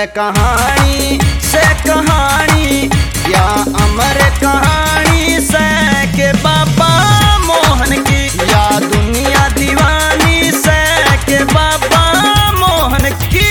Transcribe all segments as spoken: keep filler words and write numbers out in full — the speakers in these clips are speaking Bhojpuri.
कहानी से कहानी या अमर कहानी से के बाबा मोहन की, या दुनिया दीवानी से के बाबा मोहन की।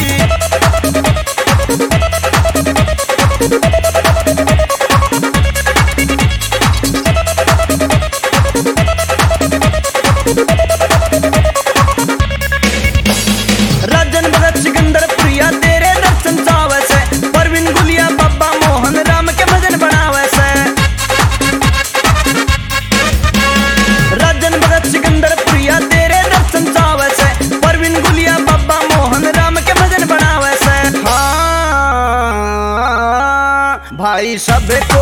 राजन भगत सिकंदर प्रिया तेरे दर्शन चावे से, परवीन गुलिया बाबा मोहन राम के भजन बनावे से। राजन भगत सिकंदर प्रिया तेरे दर्शन चावे से, परवीन गुलिया बाबा मोहन राम के भजन बनावे से। हाँ भाई सब